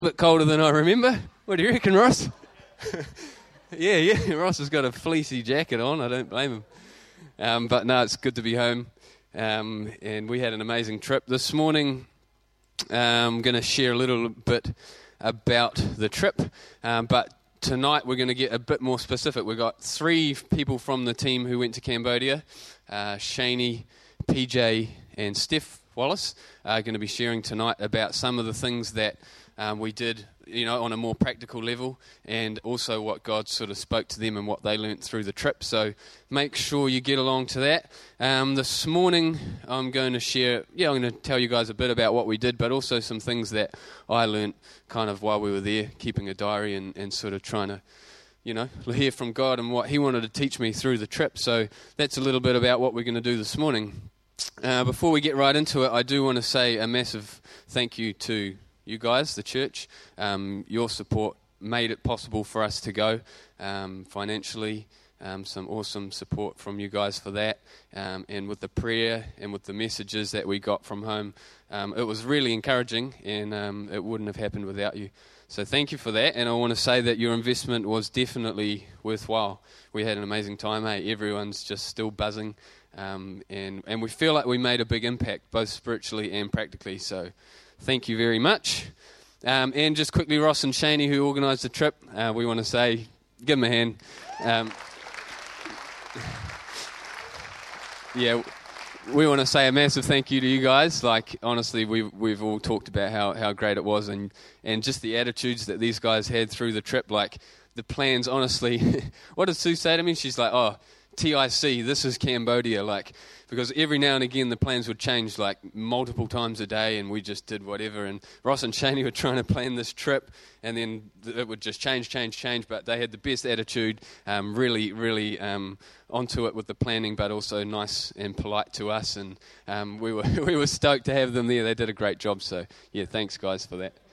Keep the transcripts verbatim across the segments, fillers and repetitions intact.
A bit colder than I remember. What do you reckon, Ross? yeah, yeah, Ross has got a fleecy jacket on. I don't blame him. Um, but no, it's good to be home. Um, and we had an amazing trip. This morning, um, I'm going to share a little bit about the trip. Um, but tonight, we're going to get a bit more specific. We've got three people from the team who went to Cambodia. Uh, Shaney, P J, and Steph Wallace are going to be sharing tonight about some of the things that Um, we did, you know, on a more practical level, and also what God sort of spoke to them and what they learnt through the trip. So make sure you get along to that. Um, this morning, I'm going to share, yeah, I'm going to tell you guys a bit about what we did, but also some things that I learnt kind of while we were there, keeping a diary and, and sort of trying to, you know, hear from God and what He wanted to teach me through the trip. So that's a little bit about what we're going to do this morning. Uh, before we get right into it, I do want to say a massive thank you to you guys, the church. Um, your support made it possible for us to go um, financially. Um, some awesome support from you guys for that. Um, and with the prayer and with the messages that we got from home, um, it was really encouraging, and um, it wouldn't have happened without you. So thank you for that. And I want to say that your investment was definitely worthwhile. We had an amazing time. Hey, everyone's just still buzzing. Um, and, and we feel like we made a big impact, both spiritually and practically. So thank you very much. Um, and just quickly, Ross and Shaney, who organised the trip, uh, we want to say, give them a hand. Um, yeah, we want to say a massive thank you to you guys. Like, honestly, we've, we've all talked about how, how great it was, and, and just the attitudes that these guys had through the trip. Like, the plans, honestly, what did Sue say to me? She's like, oh, T I C, this is Cambodia, like, because every now and again the plans would change like multiple times a day, and we just did whatever, and Ross and Shaney were trying to plan this trip, and then it would just change, change, change, but they had the best attitude, um, really, really um, onto it with the planning, but also nice and polite to us, and um, we were we were stoked to have them there. They did a great job, so yeah, thanks guys for that.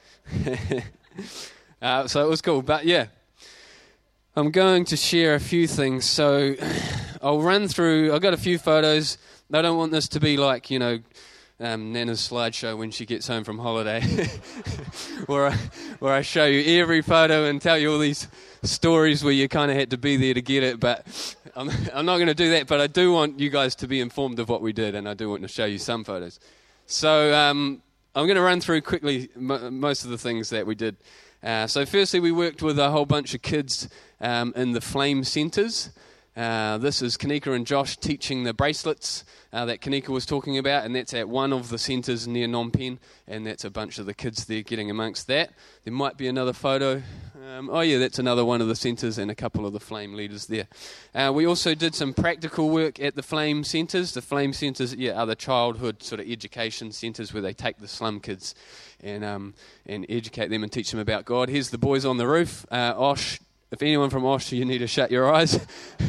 uh, so it was cool, but yeah. I'm going to share a few things, so I'll run through. I've got a few photos. I don't want this to be like, you know, um, Nana's slideshow when she gets home from holiday, where, I, where I show you every photo and tell you all these stories where you kind of had to be there to get it, but I'm, I'm not going to do that, but I do want you guys to be informed of what we did, and I do want to show you some photos. So um, I'm going to run through quickly m- most of the things that we did. Uh, so firstly, we worked with a whole bunch of kids um, in the Flame Centres. Uh, this is Kanika and Josh teaching the bracelets uh, that Kanika was talking about, and that's at one of the centres near Phnom Penh, and that's a bunch of the kids there getting amongst that. There might be another photo. Um, oh yeah, that's another one of the centres and a couple of the Flame leaders there. Uh, we also did some practical work at the Flame Centres. The Flame Centres, yeah, are the childhood sort of education centres where they take the slum kids and um, and educate them and teach them about God. Here's the boys on the roof. Uh, Osh, if anyone from Osh, you need to shut your eyes.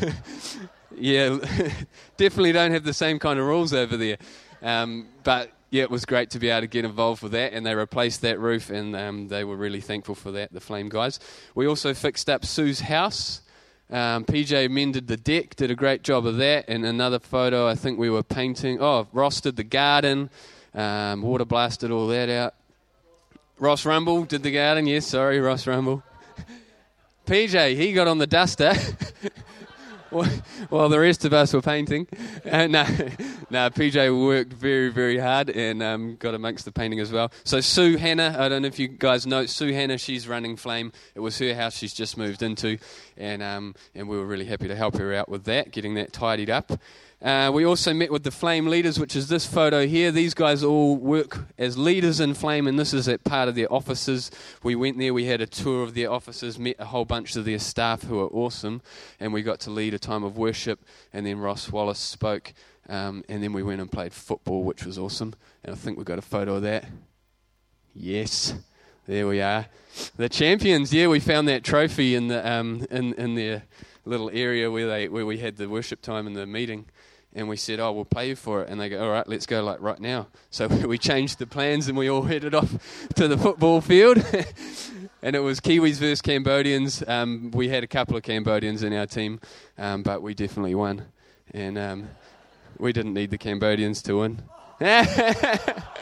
yeah, definitely don't have the same kind of rules over there. Um, but yeah, it was great to be able to get involved with that, and they replaced that roof, and um, they were really thankful for that, the Flame guys. We also fixed up Sue's house. Um, P J mended the deck, did a great job of that, and another photo, I think we were painting. Oh, Ross did the garden, um, water blasted all that out. Ross Rumble did the garden, yes, sorry, Ross Rumble. P J, he got on the duster while the rest of us were painting. Uh, no, no, P J worked very, very hard and um, got amongst the painting as well. So Sue Hannah, I don't know if you guys know, Sue Hannah, she's running Flame. It was her house she's just moved into, and um, and we were really happy to help her out with that, getting that tidied up. Uh, we also met with the Flame leaders, which is this photo here. These guys all work as leaders in Flame, and this is at part of their offices. We went there, we had a tour of their offices, met a whole bunch of their staff who are awesome, and we got to lead a time of worship, and then Ross Wallace spoke, um, and then we went and played football, which was awesome, and I think we got a photo of that. Yes, there we are. The champions, yeah, we found that trophy in the um, in, in their little area where they where we had the worship time in the meeting. And we said, oh, we'll pay you for it. And they go, all right, let's go like right now. So we changed the plans and we all headed off to the football field. And it was Kiwis versus Cambodians. Um, we had a couple of Cambodians in our team, um, but we definitely won. And um, we didn't need the Cambodians to win.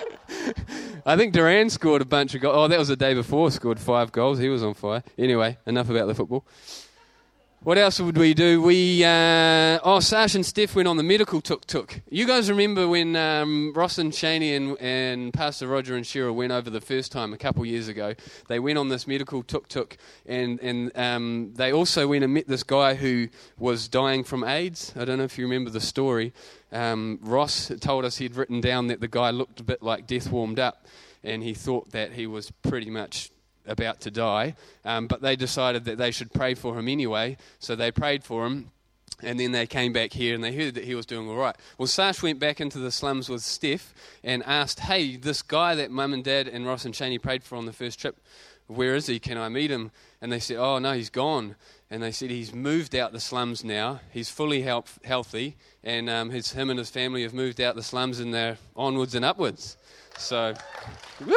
I think Duran scored a bunch of goals. Oh, that was the day before, scored five goals. He was on fire. Anyway, enough about the football. What else would we do? We, uh, oh, Sash and Steph went on the medical tuk-tuk. You guys remember when um, Ross and Shaney and, and Pastor Roger and Cheryl went over the first time a couple years ago? They went on this medical tuk-tuk, and, and um, they also went and met this guy who was dying from AIDS. I don't know if you remember the story. Um, Ross told us he'd written down that the guy looked a bit like death warmed up, and he thought that he was pretty much about to die, um, but they decided that they should pray for him anyway, so they prayed for him, and then they came back here and they heard that he was doing all right. Well, Sash went back into the slums with Steph and asked, hey, this guy that Mum and Dad and Ross and Shaney prayed for on the first trip, where is he? Can I meet him? And they said, oh, no, he's gone. And they said he's moved out the slums now. He's fully health- healthy, and um, his, him and his family have moved out the slums, and they're onwards and upwards. So, woo!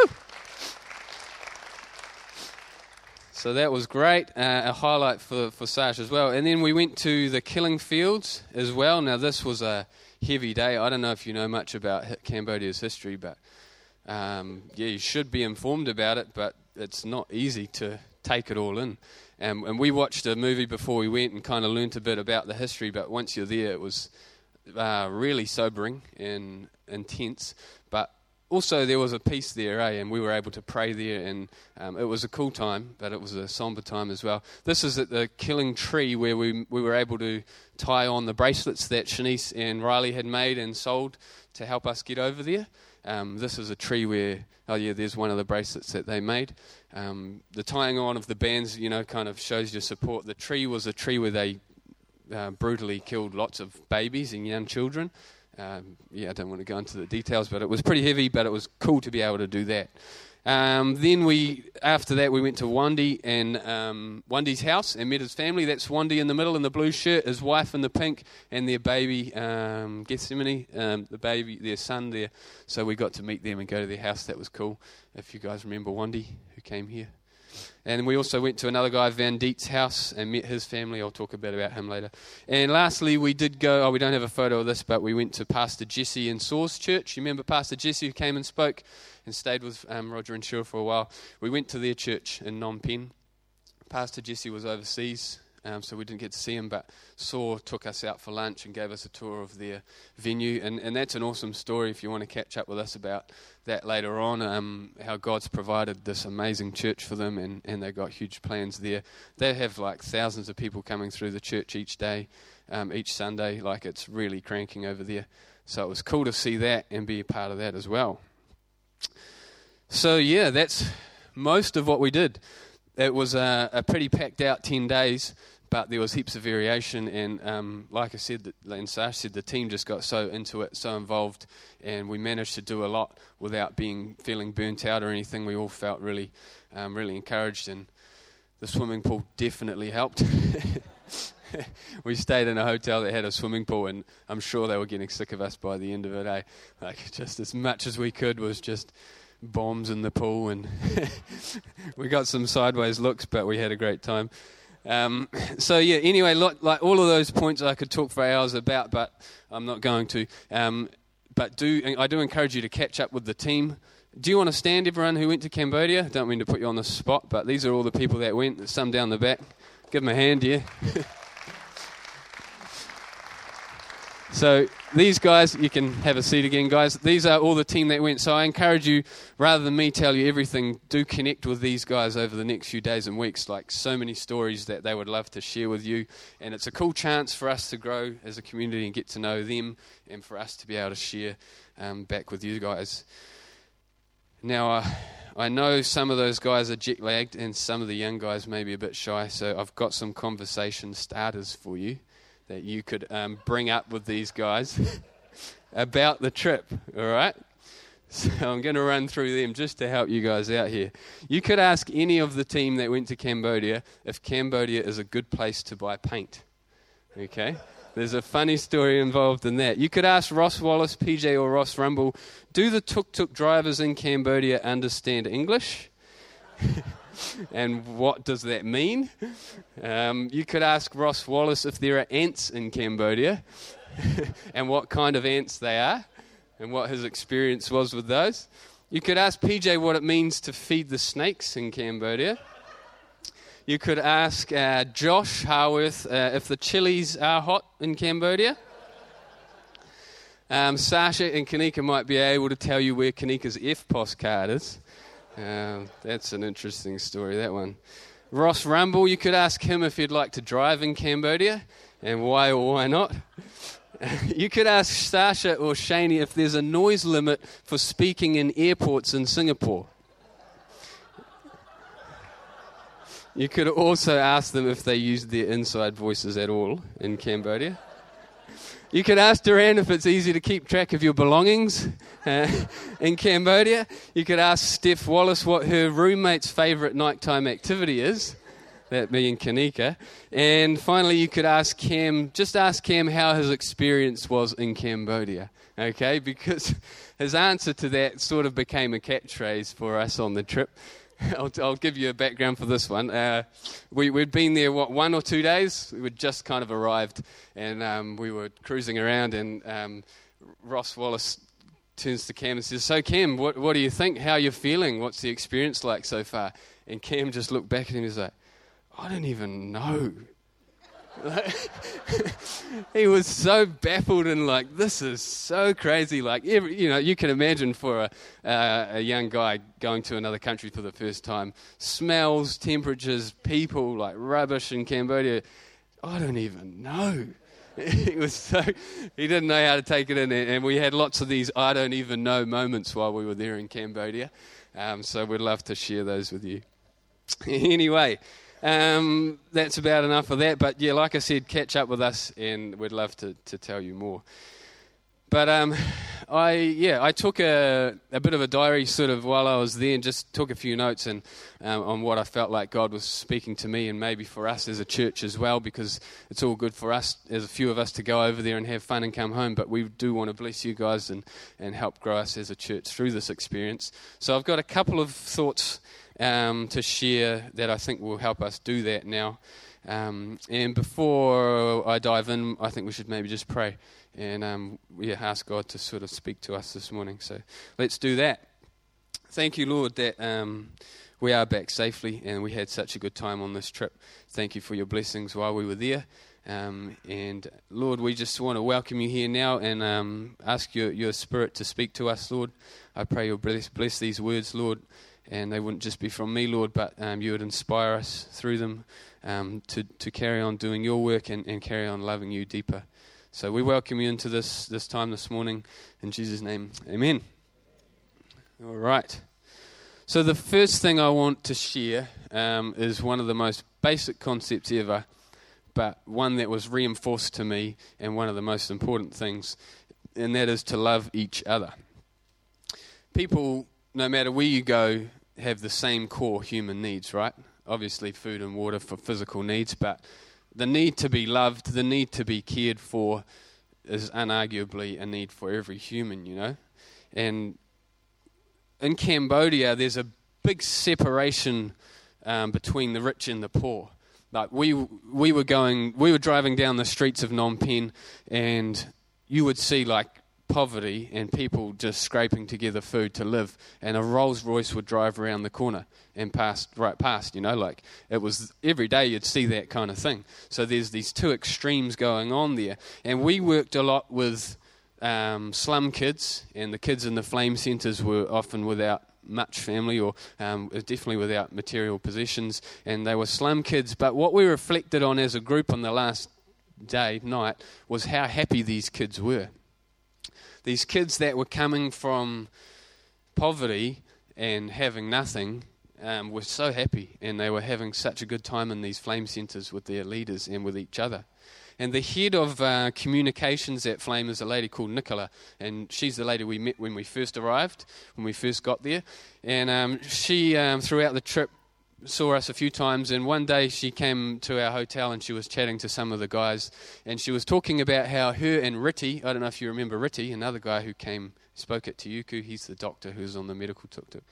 So that was great, uh, a highlight for, for Sash as well. And then we went to the killing fields as well. Now this was a heavy day. I don't know if you know much about Cambodia's history, but um, yeah, you should be informed about it, but it's not easy to take it all in. Um, and we watched a movie before we went and kind of learnt a bit about the history, but once you're there it was uh, really sobering and intense. But also, there was a peace there, eh? And we were able to pray there, and um, it was a cool time, but it was a somber time as well. This is at the Killing Tree, where we we were able to tie on the bracelets that Shanice and Riley had made and sold to help us get over there. Um, this is a tree where, oh yeah, there's one of the bracelets that they made. Um, the tying on of the bands, you know, kind of shows your support. The tree was a tree where they uh, brutally killed lots of babies and young children. Um, yeah, I don't want to go into the details, but it was pretty heavy, but it was cool to be able to do that. Um, then we, after that, we went to Wandy and um, Wandy's house and met his family. That's Wandy in the middle in the blue shirt, his wife in the pink, and their baby, um, Gethsemane, um, the baby, their son there. So we got to meet them and go to their house. That was cool. If you guys remember Wandy, who came here. And we also went to another guy, Van Diet's house, and met his family. I'll talk a bit about him later. And lastly, we did go, oh, we don't have a photo of this, but we went to Pastor Jesse in Saw's church. You remember Pastor Jesse who came and spoke and stayed with um, Roger and Cheryl for a while? We went to their church in Phnom Penh. Pastor Jesse was overseas, um, so we didn't get to see him, but Saw took us out for lunch and gave us a tour of their venue. And, and that's an awesome story if you want to catch up with us about that later on, um, how God's provided this amazing church for them, and, and they've got huge plans there. They have like thousands of people coming through the church each day, um, each Sunday, like it's really cranking over there. So it was cool to see that and be a part of that as well. So yeah, that's most of what we did. It was a, a pretty packed out ten days, but there was heaps of variation, and um, like I said, and Sash said, the team just got so into it, so involved, and we managed to do a lot without being feeling burnt out or anything. We all felt really, um, really encouraged, and the swimming pool definitely helped. We stayed in a hotel that had a swimming pool, and I'm sure they were getting sick of us by the end of it. Eh? Like just as much as we could was just bombs in the pool, and we got some sideways looks, but we had a great time. Um, so yeah, anyway, like, like all of those points I could talk for hours about, but I'm not going to. Um, but do I do encourage you to catch up with the team. Do you want to stand, everyone who went to Cambodia? Don't mean to put you on the spot, but these are all the people that went. There's some down the back. Give them a hand, yeah. So these guys, you can have a seat again, guys. These are all the team that went. So I encourage you, rather than me tell you everything, do connect with these guys over the next few days and weeks. Like so many stories that they would love to share with you. And it's a cool chance for us to grow as a community and get to know them, and for us to be able to share um, back with you guys. Now, uh, I know some of those guys are jet-lagged and some of the young guys may be a bit shy. So I've got some conversation starters for you that you could um, bring up with these guys about the trip, all right? So I'm going to run through them just to help you guys out here. You could ask any of the team that went to Cambodia if Cambodia is a good place to buy paint, okay? There's a funny story involved in that. You could ask Ross Wallace, P J or Ross Rumble, do the tuk-tuk drivers in Cambodia understand English? And what does that mean? Um, you could ask Ross Wallace if there are ants in Cambodia and what kind of ants they are and what his experience was with those. You could ask P J what it means to feed the snakes in Cambodia. You could ask uh, Josh Harworth uh, if the chilies are hot in Cambodia. Um, Sasha and Kanika might be able to tell you where Kanika's F P O S card is. Uh, that's an interesting story, that one. Ross Rumble, you could ask him if he'd like to drive in Cambodia, and why or why not. You could ask Sasha or Shani if there's a noise limit for speaking in airports in Singapore. You could also ask them if they use their inside voices at all in Cambodia. You could ask Duran if it's easy to keep track of your belongings uh, in Cambodia. You could ask Steph Wallace what her roommate's favourite nighttime activity is, that being Kanika. And finally, you could ask Cam, just ask Cam how his experience was in Cambodia, okay? Because his answer to that sort of became a catchphrase for us on the trip. I'll, I'll give you a background for this one. Uh, we, we'd been there, what, one or two days? We had just kind of arrived, and um, we were cruising around, and um, Ross Wallace turns to Cam and says, so Cam, what, what do you think? How are you feeling? What's the experience like so far? And Cam just looked back at him and was like, I don't even know. He was so baffled and like, this is so crazy. Like, every, you know, you can imagine for a, uh, a young guy going to another country for the first time, smells, temperatures, people, like rubbish in Cambodia. I don't even know. He was so, he didn't know how to take it in, and we had lots of these I don't even know moments while we were there in Cambodia. Um, so we'd love to share those with you. Anyway. Um, that's about enough of that, but yeah, like I said, catch up with us and we'd love to, to tell you more. But um, I yeah, I took a, a bit of a diary sort of while I was there and just took a few notes and um, on what I felt like God was speaking to me and maybe for us as a church as well, because it's all good for us, as a few of us, to go over there and have fun and come home, but we do want to bless you guys and, and help grow us as a church through this experience. So I've got a couple of thoughts Um, to share that I think will help us do that now. Um, and before I dive in, I think we should maybe just pray and um, yeah, ask God to sort of speak to us this morning. So let's do that. Thank you, Lord, that um, we are back safely and we had such a good time on this trip. Thank you for your blessings while we were there. Um, and Lord, we just want to welcome you here now and um, ask your, your Spirit to speak to us, Lord. I pray you'll bless, bless these words, Lord. And they wouldn't just be from me, Lord, but um, you would inspire us through them um, to, to carry on doing your work and, and carry on loving you deeper. So we welcome you into this, this time this morning. In Jesus' name, amen. All right. So the first thing I want to share um, is one of the most basic concepts ever, but one that was reinforced to me and one of the most important things, and that is to love each other. People, no matter where you go, have the same core human needs, right? Obviously food and water for physical needs, but the need to be loved, the need to be cared for is unarguably a need for every human, you know? And in Cambodia, there's a big separation um, between the rich and the poor. Like we we were going, we were driving down the streets of Phnom Penh, and you would see like poverty and people just scraping together food to live, and a Rolls Royce would drive around the corner and pass right past, you know, like it was every day you'd see that kind of thing. So there's these two extremes going on there, and we worked a lot with um, slum kids, and the kids in the flame centres were often without much family or um, definitely without material possessions, and they were slum kids. But what we reflected on as a group on the last day, night, was how happy these kids were. These kids that were coming from poverty and having nothing um, were so happy, and they were having such a good time in these flame centres with their leaders and with each other. And the head of uh, communications at Flame is a lady called Nicola, and she's the lady we met when we first arrived, when we first got there. And um, she, um, throughout the trip, saw us a few times, and one day she came to our hotel and she was chatting to some of the guys, and she was talking about how her and Ritti, I don't know if you remember Ritti, another guy who came, spoke at Tiuku, he's the doctor who's on the medical tuk-tuk.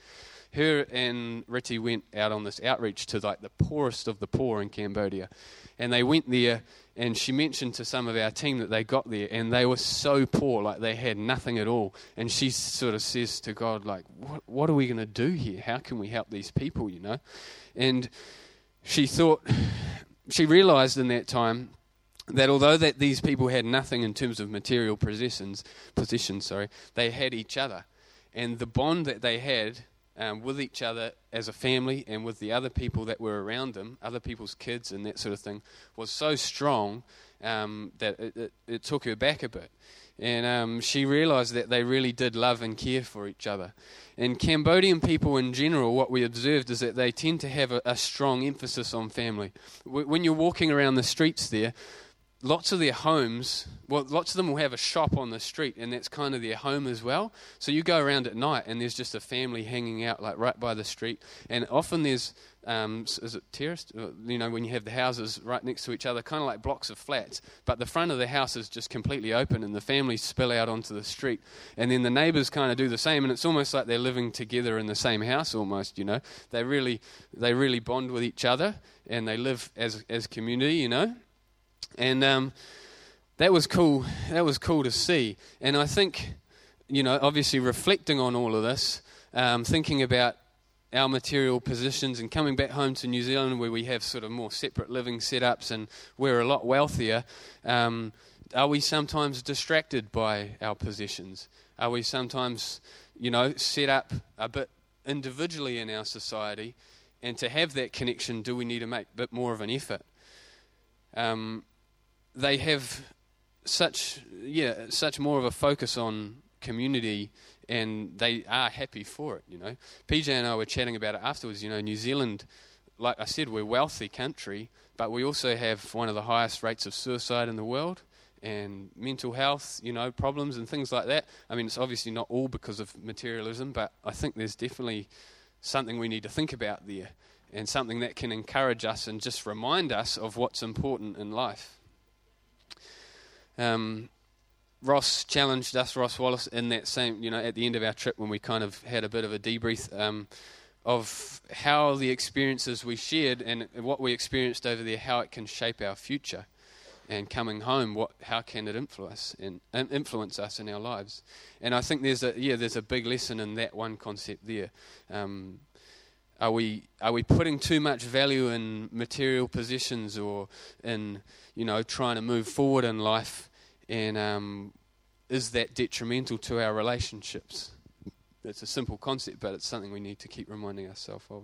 her and Riti went out on this outreach to like the poorest of the poor in Cambodia. And they went there, and she mentioned to some of our team that they got there, and they were so poor, like they had nothing at all. And she sort of says to God, like, what, what are we going to do here? How can we help these people, you know? And she thought, she realized in that time that although that these people had nothing in terms of material possessions, possessions, sorry, they had each other. And the bond that they had Um, with each other as a family and with the other people that were around them, other people's kids and that sort of thing, was so strong um, that it, it, it took her back a bit. And um, she realized that they really did love and care for each other. And Cambodian people in general, what we observed is that they tend to have a, a strong emphasis on family. W- when you're walking around the streets there, lots of their homes, well, lots of them will have a shop on the street, and that's kind of their home as well. So you go around at night, and there's just a family hanging out, like right by the street. And often there's, um, is it terraced? You know, when you have the houses right next to each other, kind of like blocks of flats. But the front of the house is just completely open, and the families spill out onto the street. And then the neighbours kind of do the same, and it's almost like they're living together in the same house almost, you know. They really, they really bond with each other, and they live as as community, you know. And um, that was cool. That was cool to see. And I think, you know, obviously reflecting on all of this, um, thinking about our material positions and coming back home to New Zealand where we have sort of more separate living setups and we're a lot wealthier, um, are we sometimes distracted by our possessions? Are we sometimes, you know, set up a bit individually in our society, and to have that connection, do we need to make a bit more of an effort? Um, they have such, yeah, such more of a focus on community, and they are happy for it, you know. P J and I were chatting about it afterwards. You know, New Zealand, like I said, we're a wealthy country, but we also have one of the highest rates of suicide in the world, and mental health, you know, problems and things like that. I mean, it's obviously not all because of materialism, but I think there's definitely something we need to think about there, and something that can encourage us and just remind us of what's important in life. Um, Ross challenged us, Ross Wallace, in that same, you know, at the end of our trip when we kind of had a bit of a debrief um, of how the experiences we shared and what we experienced over there, how it can shape our future. And coming home, what, how can it influence and, and influence us in our lives? And I think there's a yeah, there's a big lesson in that one concept there. Um, Are we are we putting too much value in material possessions, or in, you know, trying to move forward in life, and um, is that detrimental to our relationships? It's a simple concept, but it's something we need to keep reminding ourselves of.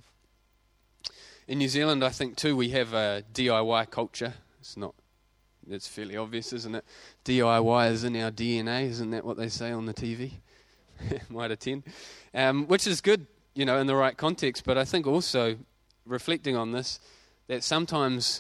In New Zealand, I think too, we have a D I Y culture. It's not. It's fairly obvious, isn't it? D I Y is in our D N A, isn't that what they say on the T V? Might attend, um, which is good, you know, in the right context. But I think also, reflecting on this, that sometimes,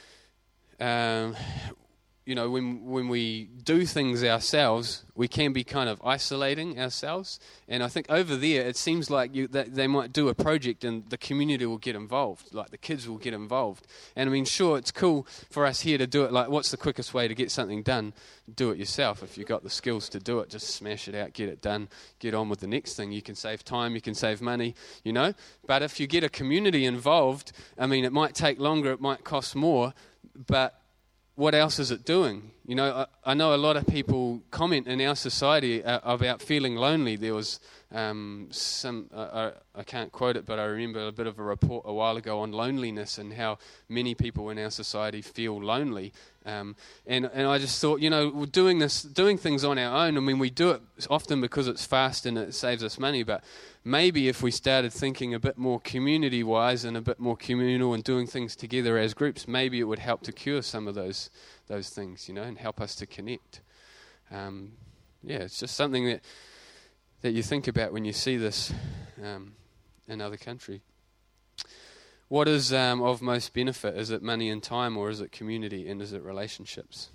um, you know, when when we do things ourselves, we can be kind of isolating ourselves. And I think over there, it seems like you, that they might do a project and the community will get involved, like the kids will get involved. And I mean, sure, it's cool for us here to do it. Like, what's the quickest way to get something done? Do it yourself. If you've got the skills to do it, just smash it out, get it done, get on with the next thing. You can save time, you can save money, you know. But if you get a community involved, I mean, it might take longer, it might cost more, but what else is it doing? You know, I, I know a lot of people comment in our society uh, about feeling lonely. There was um, some, uh, I, I can't quote it, but I remember a bit of a report a while ago on loneliness and how many people in our society feel lonely. Um, and, and I just thought, you know, we're doing this, doing things on our own. I mean, we do it often because it's fast and it saves us money, but maybe if we started thinking a bit more community-wise and a bit more communal and doing things together as groups, maybe it would help to cure some of those those things, you know, and help us to connect. Um, yeah, it's just something that that you think about when you see this um, in another country. What is um, of most benefit? Is it money and time, or is it community, and is it relationships?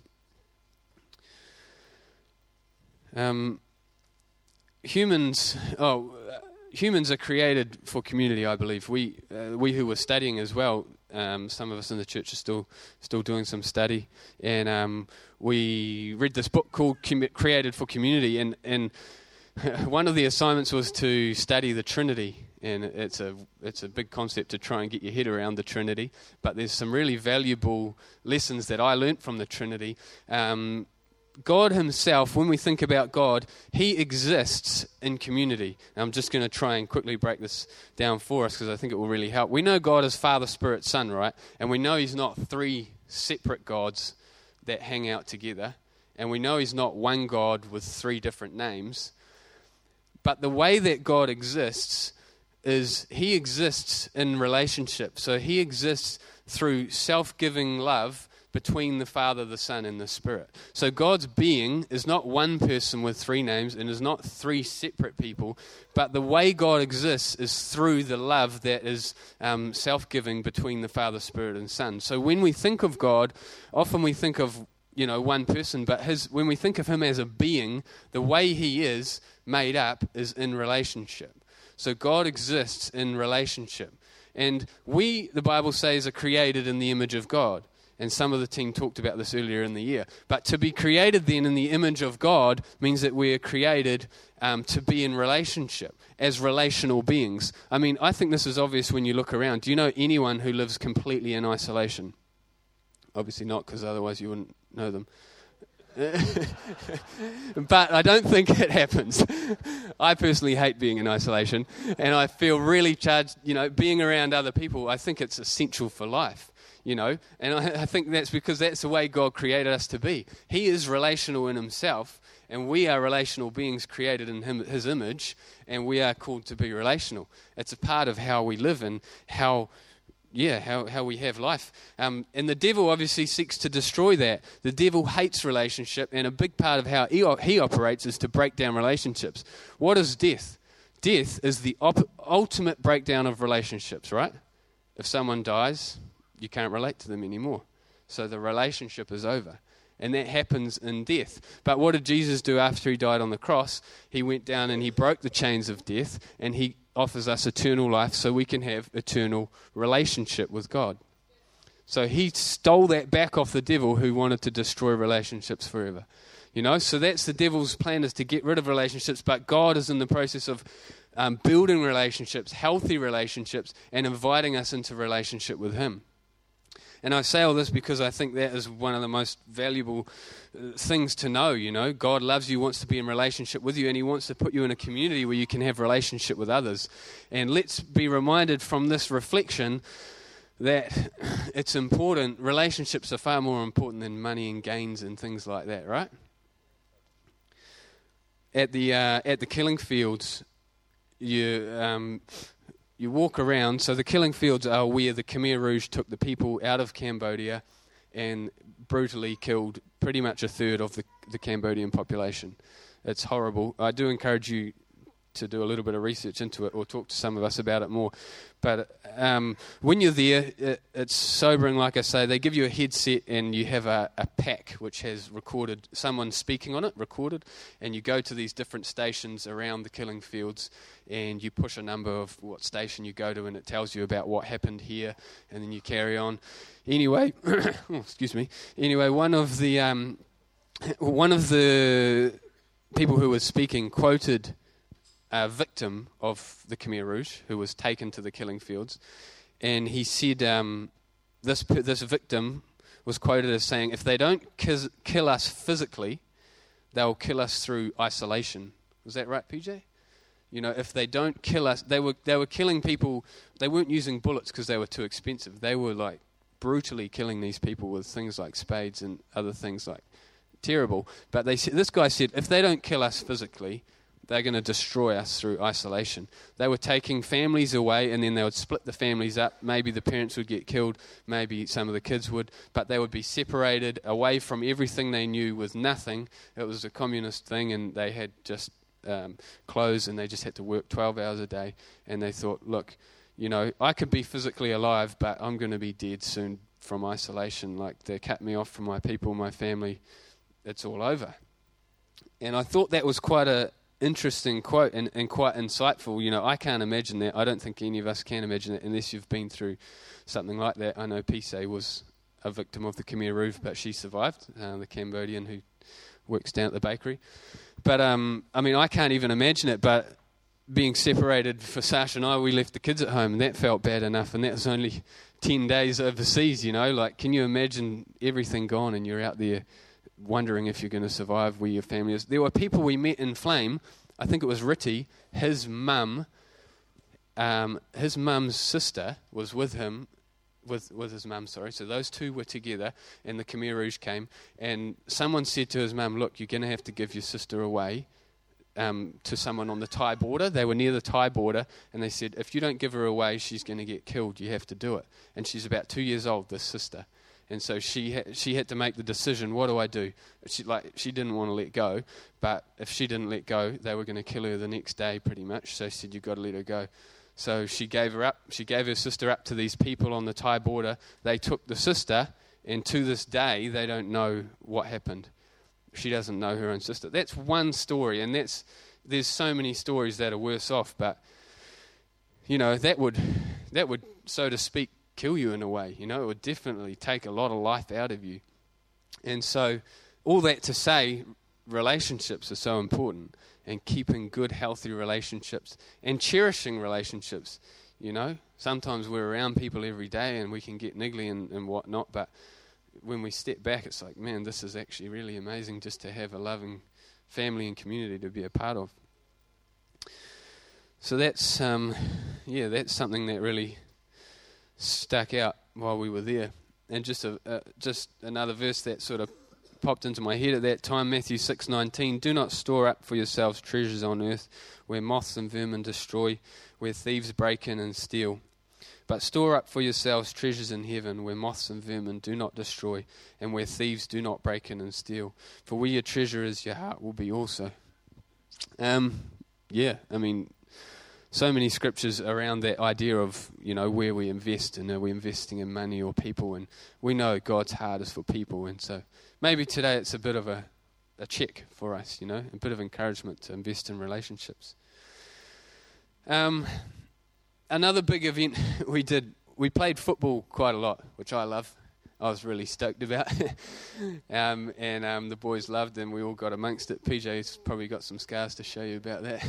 Um, humans, oh, uh, humans are created for community, I believe. We, uh, we who were studying as well, um, some of us in the church are still, still doing some study, and um, we read this book called Com- Created for Community, and and one of the assignments was to study the Trinity. and it's a it's a big concept to try and get your head around the Trinity. But there's some really valuable lessons that I learnt from the Trinity. Um, God himself, when we think about God, he exists in community. And I'm just going to try and quickly break this down for us because I think it will really help. We know God as Father, Spirit, Son, right? And we know he's not three separate gods that hang out together. And we know he's not one God with three different names. But the way that God exists is he exists in relationship. So he exists through self-giving love between the Father, the Son, and the Spirit. So God's being is not one person with three names and is not three separate people, but the way God exists is through the love that is um, self-giving between the Father, Spirit, and Son. So when we think of God, often we think of, you know, one person, but his when we think of him as a being, the way he is made up is in relationship. So God exists in relationship. And we, the Bible says, are created in the image of God. And some of the team talked about this earlier in the year. But to be created then in the image of God means that we are created um, to be in relationship as relational beings. I mean, I think this is obvious when you look around. Do you know anyone who lives completely in isolation? Obviously not, because otherwise you wouldn't know them. But I don't think it happens. I personally hate being in isolation, and I feel really charged, you know, being around other people. I think it's essential for life. You know, and I, I think that's because that's the way God created us to be. He is relational in himself, and we are relational beings created in him, his image, and we are called to be relational. It's a part of how we live and how, yeah, how, how we have life. Um, and the devil obviously seeks to destroy that. The devil hates relationship, and a big part of how he, he operates is to break down relationships. What is death? Death is the op- ultimate breakdown of relationships, right? If someone dies, you can't relate to them anymore. So the relationship is over. And that happens in death. But what did Jesus do after he died on the cross? He went down and he broke the chains of death, and he offers us eternal life so we can have eternal relationship with God. So he stole that back off the devil who wanted to destroy relationships forever. You know, so that's the devil's plan, is to get rid of relationships, but God is in the process of um, building relationships, healthy relationships, and inviting us into relationship with him. And I say all this because I think that is one of the most valuable things to know, you know. God loves you, wants to be in relationship with you, and he wants to put you in a community where you can have relationship with others. And let's be reminded from this reflection that it's important. Relationships are far more important than money and gains and things like that, right? At the uh, at the killing fields, you... Um, You walk around, so the killing fields are where the Khmer Rouge took the people out of Cambodia and brutally killed pretty much a third of the, the Cambodian population. It's horrible. I do encourage you to do a little bit of research into it or talk to some of us about it more. But um, when you're there, it, it's sobering, like I say. They give you a headset and you have a, a pack which has recorded, someone speaking on it, recorded, and you go to these different stations around the killing fields and you push a number of what station you go to and it tells you about what happened here, and then you carry on. Anyway, oh, excuse me. Anyway, one of the um, one of the people who was speaking quoted a victim of the Khmer Rouge who was taken to the killing fields, and he said um, this this victim was quoted as saying, if they don't kiss, kill us physically, they'll kill us through isolation. Was that right, P J? You know, if they don't kill us, they were they were killing people. They weren't using bullets because they were too expensive. They were like brutally killing these people with things like spades and other things like terrible. But they said, this guy said, if they don't kill us physically, they're going to destroy us through isolation. They were taking families away, and then they would split the families up. Maybe the parents would get killed, maybe some of the kids would, but they would be separated away from everything they knew with nothing. It was a communist thing, and they had just um, clothes, and they just had to work twelve hours a day. And they thought, look, you know, I could be physically alive, but I'm going to be dead soon from isolation. Like, they cut me off from my people, my family. It's all over. And I thought that was quite a interesting quote and, and quite insightful. You know, I can't imagine that. I don't think any of us can imagine it unless you've been through something like that. I know Pisay was a victim of the Khmer Rouge, but she survived, uh, the Cambodian who works down at the bakery. But, um, I mean, I can't even imagine it, but being separated for Sash and I, we left the kids at home, and that felt bad enough, and that was only ten days overseas, you know. Like, can you imagine everything gone and you're out there wondering if you're going to survive where your family is? There were people we met in Flame. I think it was Ritty, his mum, um, his mum's sister was with him, with with his mum, sorry. So those two were together, and the Khmer Rouge came, and someone said to his mum, look, you're going to have to give your sister away um, to someone on the Thai border. They were near the Thai border, and they said, if you don't give her away, she's going to get killed. You have to do it. And she's about two years old, this sister. And so she ha- she had to make the decision, what do I do? She like she didn't want to let go, but if she didn't let go, they were going to kill her the next day pretty much. So she said, you've got to let her go. So she gave her up. She gave her sister up to these people on the Thai border. They took the sister, and to this day, they don't know what happened. She doesn't know her own sister. That's one story, and that's there's so many stories that are worse off. But you know, that would that would, so to speak, kill you in a way. You know, it would definitely take a lot of life out of you. And so, all that to say, relationships are so important. And keeping good, healthy relationships and cherishing relationships. You know, sometimes we're around people every day and we can get niggly and, and whatnot, but when we step back, it's like, man, this is actually really amazing just to have a loving family and community to be a part of. So that's, um, yeah, that's something that really stuck out while we were there. And just a, uh, just another verse that sort of popped into my head at that time, Matthew six nineteen. Do not store up for yourselves treasures on earth, where moths and vermin destroy, where thieves break in and steal. But store up for yourselves treasures in heaven, where moths and vermin do not destroy, and where thieves do not break in and steal. For where your treasure is, your heart will be also. Um, yeah, I mean, so many scriptures around that idea of, you know, where we invest, and are we investing in money or people? And we know God's heart is for people, and so maybe today it's a bit of a, a check for us, you know, a bit of encouragement to invest in relationships. Um, another big event we did, we played football quite a lot, which I love. I was really stoked about. um, and um, the boys loved, and we all got amongst it. P J's probably got some scars to show you about that.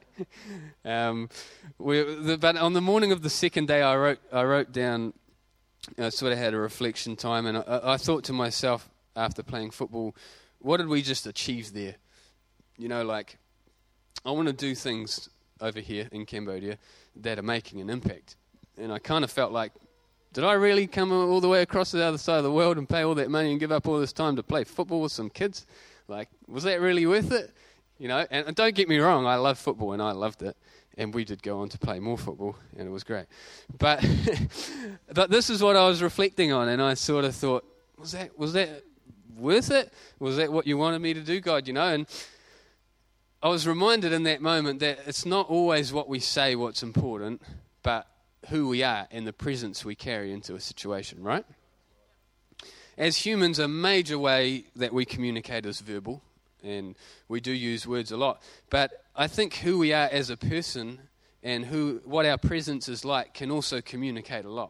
um, we, the, but on the morning of the second day, I wrote, I wrote down, I sort of had a reflection time, and I, I thought to myself, after playing football, what did we just achieve there? You know, like, I want to do things over here in Cambodia that are making an impact. And I kind of felt like, did I really come all the way across the other side of the world and pay all that money and give up all this time to play football with some kids? Like, was that really worth it? You know, and, and don't get me wrong, I love football and I loved it. And we did go on to play more football, and it was great. But but this is what I was reflecting on, and I sort of thought, was that was that worth it? Was that what you wanted me to do, God? You know, and I was reminded in that moment that it's not always what we say what's important, but who we are and the presence we carry into a situation, right? As humans, a major way that we communicate is verbal, and we do use words a lot. But I think who we are as a person and who what our presence is like can also communicate a lot.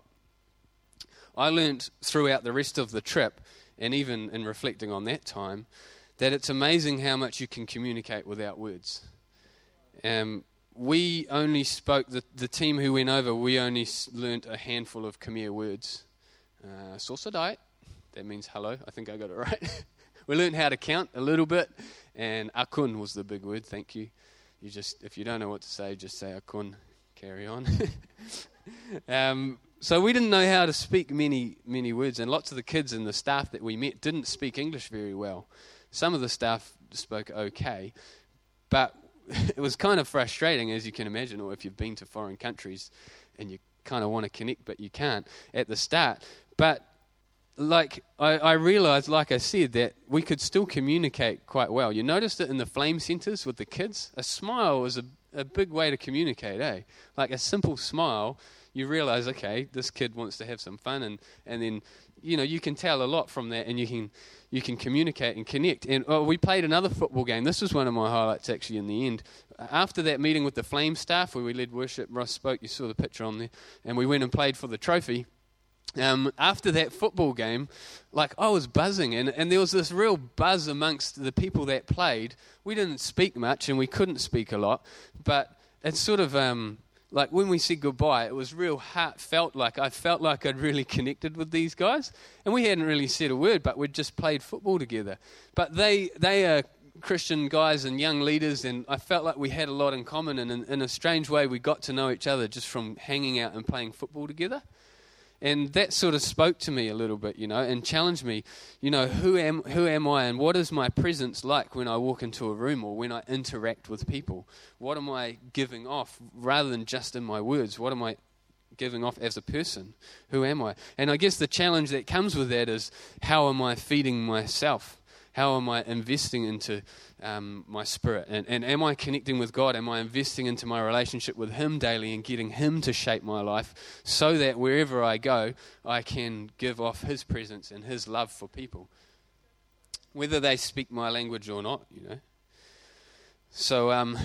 I learned throughout the rest of the trip, and even in reflecting on that time, that it's amazing how much you can communicate without words. Um, we only spoke, the, the team who went over, we only learnt a handful of Khmer words. Uh, Sosadai, that means hello, I think I got it right. We learned how to count a little bit, and Akun was the big word, thank you. You just, if you don't know what to say, just say Akun, carry on. um, so we didn't know how to speak many, many words, and lots of the kids and the staff that we met didn't speak English very well. Some of the staff spoke okay, but it was kind of frustrating, as you can imagine, or if you've been to foreign countries and you kind of want to connect, but you can't at the start. But like I, I realized, like I said, that we could still communicate quite well. You noticed it in the flame centers with the kids. A smile was a, a big way to communicate, eh? Like a simple smile, you realize, okay, this kid wants to have some fun, and, and then, you know, you can tell a lot from that, and you can you can communicate and connect. And oh, we played another football game. This was one of my highlights, actually, in the end. After that meeting with the Flame staff, where we led worship, Ross spoke, you saw the picture on there, and we went and played for the trophy. Um, after that football game, like, I was buzzing, and, and there was this real buzz amongst the people that played. We didn't speak much, and we couldn't speak a lot, but it's sort of um, like when we said goodbye, it was real heartfelt. Like I felt like I'd really connected with these guys, and we hadn't really said a word, but we'd just played football together. But they they are Christian guys and young leaders, and I felt like we had a lot in common, and in, in a strange way we got to know each other just from hanging out and playing football together. And that sort of spoke to me a little bit, you know, and challenged me, you know, who am who am I, and what is my presence like when I walk into a room or when I interact with people? What am I giving off rather than just in my words? What am I giving off as a person? Who am I? And I guess the challenge that comes with that is, how am I feeding myself? How am I investing into um, my spirit? And, and am I connecting with God? Am I investing into my relationship with Him daily and getting Him to shape my life so that wherever I go, I can give off His presence and His love for people, whether they speak my language or not, you know? So um,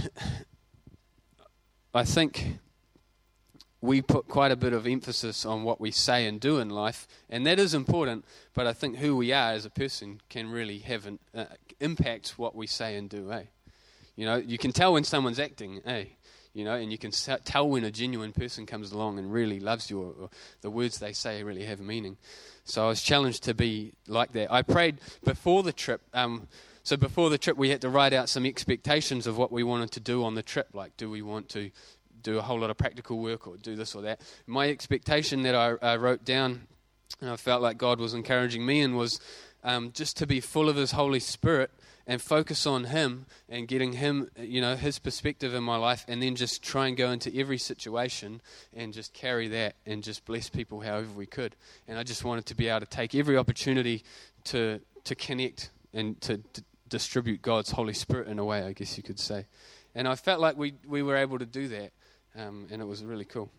I think we put quite a bit of emphasis on what we say and do in life, and that is important, but I think who we are as a person can really have an uh, impact what we say and do, eh? You know, you can tell when someone's acting, eh? You know, and you can tell when a genuine person comes along and really loves you, or, or the words they say really have meaning. So I was challenged to be like that. I prayed before the trip. Um, so before the trip, we had to write out some expectations of what we wanted to do on the trip. Like, do we want to do a whole lot of practical work or do this or that? My expectation that I, I wrote down, and I felt like God was encouraging me in, was um, just to be full of His Holy Spirit and focus on Him and getting Him, you know, His perspective in my life, and then just try and go into every situation and just carry that and just bless people however we could. And I just wanted to be able to take every opportunity to to connect and to, to distribute God's Holy Spirit in a way, I guess you could say. And I felt like we we were able to do that. Um, and it was really cool.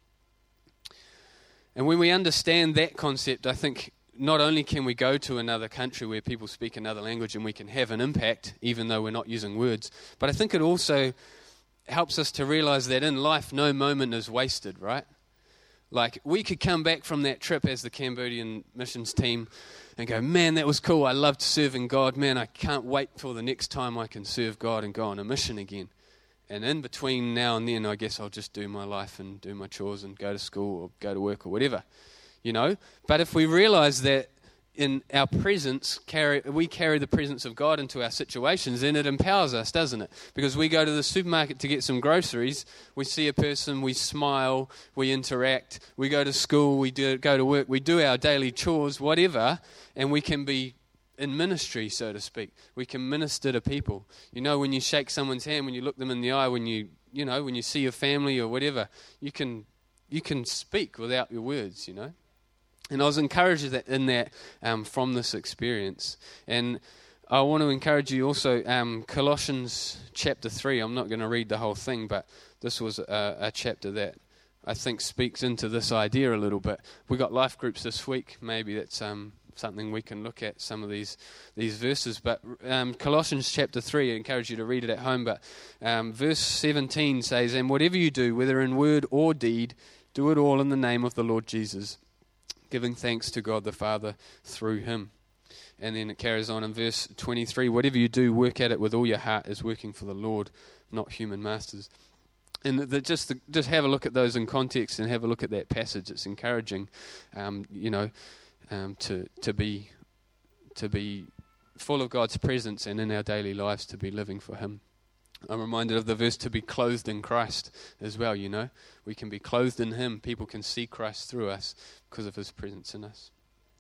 And when we understand that concept, I think not only can we go to another country where people speak another language and we can have an impact, even though we're not using words, but I think it also helps us to realize that in life, no moment is wasted, right? Like, we could come back from that trip as the Cambodian missions team and go, man, that was cool. I loved serving God. Man, I can't wait till the next time I can serve God and go on a mission again. And in between now and then, I guess I'll just do my life and do my chores and go to school or go to work or whatever, you know. But if we realize that in our presence, carry, we carry the presence of God into our situations, then it empowers us, doesn't it? Because we go to the supermarket to get some groceries, we see a person, we smile, we interact, we go to school, we do, go to work, we do our daily chores, whatever, and we can be in ministry, so to speak. We can minister to people. You know, when you shake someone's hand, when you look them in the eye, when you, you know, when you see your family or whatever, you can you can speak without your words, you know. And I was encouraged that in that um, from this experience. And I want to encourage you also, um, Colossians chapter three. I'm not going to read the whole thing, but this was a, a chapter that I think speaks into this idea a little bit. We got life groups this week. Maybe that's um. something we can look at some of these these verses. But um, Colossians chapter three, I encourage you to read it at home, but um, verse seventeen says, and whatever you do, whether in word or deed, do it all in the name of the Lord Jesus, giving thanks to God the Father through Him. And then it carries on in verse twenty-three, whatever you do, work at it with all your heart as working for the Lord, not human masters. And the, the, just the, just have a look at those in context and have a look at that passage. It's encouraging, um, you know, Um, to to be to be full of God's presence, and in our daily lives to be living for Him. I'm reminded of the verse to be clothed in Christ as well, you know. We can be clothed in Him. People can see Christ through us because of His presence in us.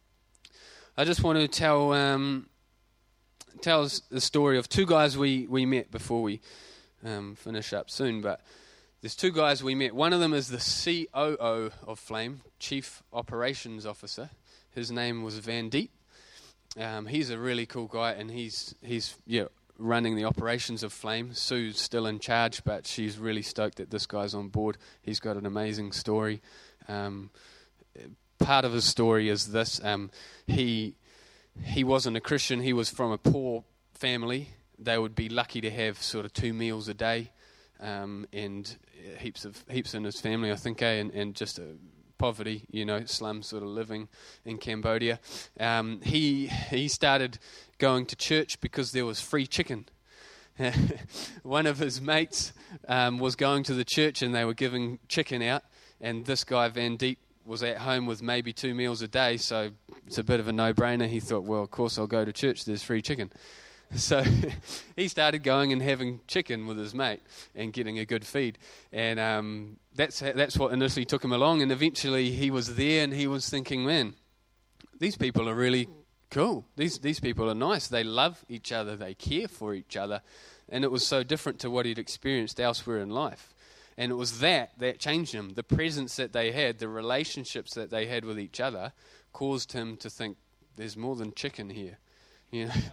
I just want to tell um, tell the story of two guys we, we met before we um, finish up soon, but there's two guys we met. One of them is the C O O of Flame, Chief Operations Officer. His name was Van Diep. Um, he's a really cool guy, and he's he's yeah running the operations of Flame. Sue's still in charge, but she's really stoked that this guy's on board. He's got an amazing story. Um, part of his story is this: um, he he wasn't a Christian. He was from a poor family. They would be lucky to have sort of two meals a day, um, and heaps of heaps in his family, I think, eh, and, and just a poverty, you know, slum sort of living in Cambodia. Um, he he started going to church because there was free chicken. one of his mates um, was going to the church and they were giving chicken out, and this guy Van Diep was at home with maybe two meals a day, so it's a bit of a no-brainer. He thought, well, of course I'll go to church, there's free chicken. So he started going and having chicken with his mate and getting a good feed. And um, that's that's what initially took him along. And eventually he was there and he was thinking, man, these people are really cool. These these people are nice. They love each other. They care for each other. And it was so different to what he'd experienced elsewhere in life. And it was that that changed him. The presence that they had, the relationships that they had with each other caused him to think, there's more than chicken here. You know?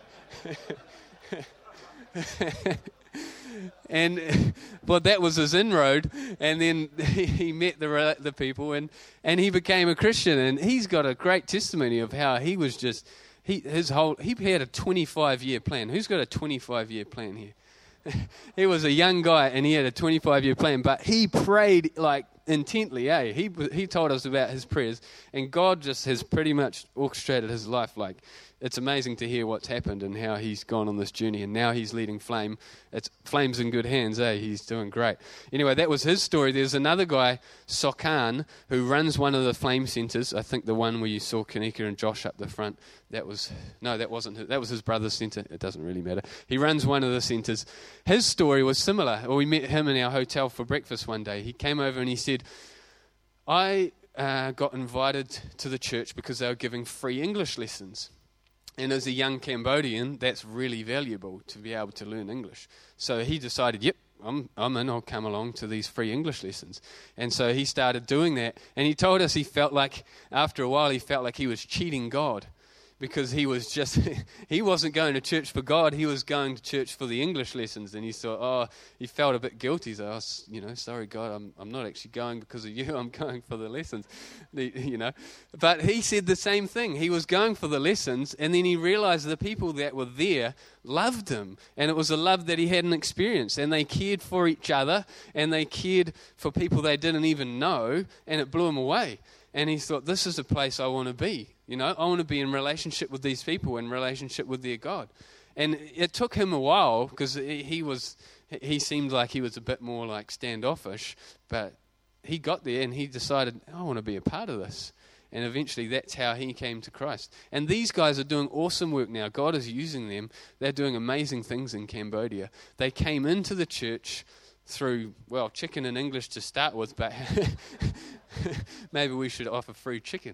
And well, that was his inroad, and then he, he met the the people, and, and he became a Christian, and he's got a great testimony of how he was just he his whole he had a twenty-five year plan. Who's got a twenty-five year plan here? He was a young guy, and he had a twenty-five year plan, but he prayed like intently. Eh? He he told us about his prayers, and God just has pretty much orchestrated his life. Like, it's amazing to hear what's happened and how he's gone on this journey, and now he's leading Flame. It's Flame's in good hands, eh? He's doing great. Anyway, that was his story. There's another guy, Sokan, who runs one of the Flame centres. I think the one where you saw Kanika and Josh up the front. That was no, that wasn't his, that was his brother's centre. It doesn't really matter. He runs one of the centres. His story was similar. Well, we met him in our hotel for breakfast one day. He came over and he said, I uh, got invited to the church because they were giving free English lessons. And as a young Cambodian, that's really valuable to be able to learn English. So he decided, yep, I'm I'm in, I'll come along to these free English lessons. And so he started doing that. And he told us he felt like, after a while, he felt like he was cheating God. Because he was just, he wasn't going to church for God, he was going to church for the English lessons. And he thought, oh, he felt a bit guilty. He's like, oh, you know, sorry, God, I'm I'm not actually going because of you, I'm going for the lessons, you know. But he said the same thing. He was going for the lessons, and then he realized the people that were there loved him. And it was a love that he hadn't experienced. And they cared for each other, and they cared for people they didn't even know, and it blew him away. And he thought, this is a place I want to be. You know, I want to be in relationship with these people, in relationship with their God. And it took him a while because he was, he seemed like he was a bit more like standoffish, but he got there and he decided, I want to be a part of this. And eventually that's how he came to Christ. And these guys are doing awesome work now. God is using them. They're doing amazing things in Cambodia. They came into the church through, well, chicken in English to start with, but maybe we should offer free chicken.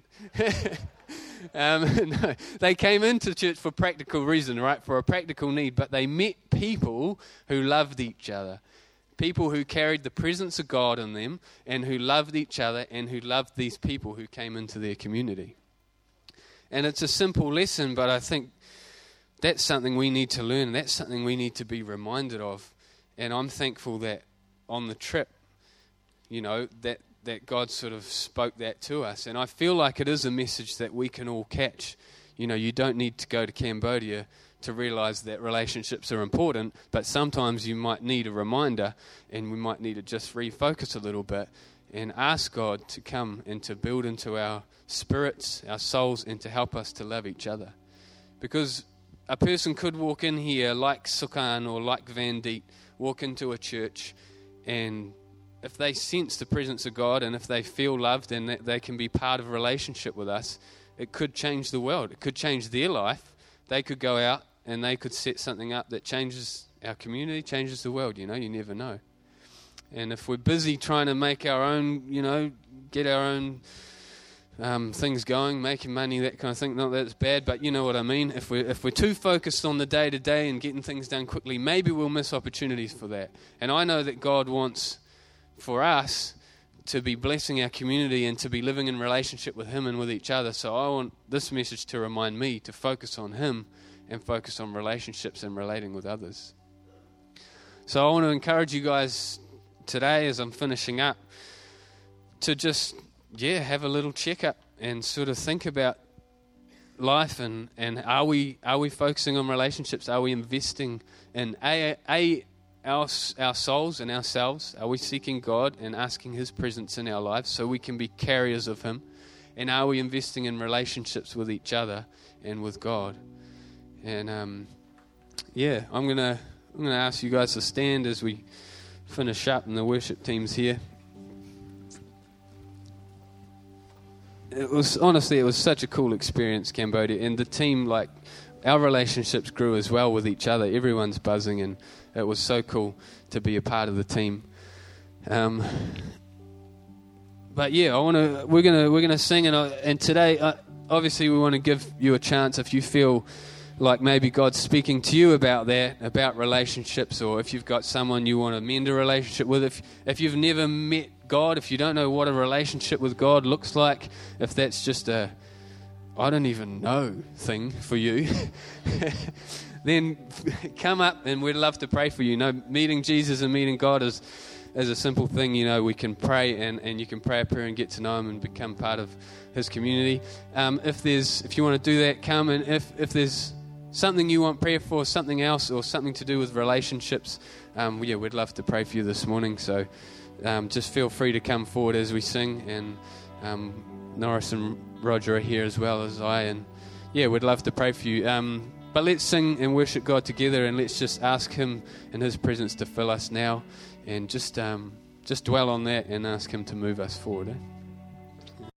um, no, they came into church for practical reason, right, for a practical need, but they met people who loved each other, people who carried the presence of God in them and who loved each other and who loved these people who came into their community. And it's a simple lesson, but I think that's something we need to learn. That's something we need to be reminded of. And I'm thankful that on the trip, you know, that, that God sort of spoke that to us. And I feel like it is a message that we can all catch. You know, you don't need to go to Cambodia to realize that relationships are important, but sometimes you might need a reminder, and we might need to just refocus a little bit and ask God to come and to build into our spirits, our souls, and to help us to love each other. Because a person could walk in here like Sukan or like Van Diep, walk into a church, and if they sense the presence of God and if they feel loved and that they can be part of a relationship with us, it could change the world. It could change their life. They could go out and they could set something up that changes our community, changes the world. You know, you never know. And if we're busy trying to make our own, you know, get our own Um, things going, making money, that kind of thing. Not that it's bad, but you know what I mean. If we're, if we're too focused on the day-to-day and getting things done quickly, maybe we'll miss opportunities for that. And I know that God wants for us to be blessing our community and to be living in relationship with Him and with each other. So I want this message to remind me to focus on Him and focus on relationships and relating with others. So I want to encourage you guys today as I'm finishing up to just yeah, have a little checkup and sort of think about life and, and are we are we focusing on relationships? Are we investing in a, a our our souls and ourselves? Are we seeking God and asking His presence in our lives so we can be carriers of Him? And are we investing in relationships with each other and with God? And um, yeah, I'm gonna I'm going to ask you guys to stand as we finish up and the worship team's here. It was, honestly, it was such a cool experience, Cambodia. And the team, like, our relationships grew as well with each other. Everyone's buzzing, and it was so cool to be a part of the team. Um, but yeah, I want to. We're gonna we're gonna sing, and I, and today, uh, obviously, we want to give you a chance if you feel like maybe God's speaking to you about that, about relationships, or if you've got someone you want to mend a relationship with. If if you've never met God, if you don't know what a relationship with God looks like, if that's just a I don't even know thing for you, then come up and we'd love to pray for you. You know, meeting Jesus and meeting God is, is a simple thing. You know, we can pray and, and you can pray a prayer and get to know Him and become part of His community. Um, if there's, if you want to do that, come. And if, if there's something you want prayer for, something else, or something to do with relationships, um, yeah, we'd love to pray for you this morning. So um, just feel free to come forward as we sing. And um, Norris and Roger are here as well as I, and yeah, we'd love to pray for you. Um, but let's sing and worship God together, and let's just ask Him and His presence to fill us now, and just um, just dwell on that and ask Him to move us forward. Eh?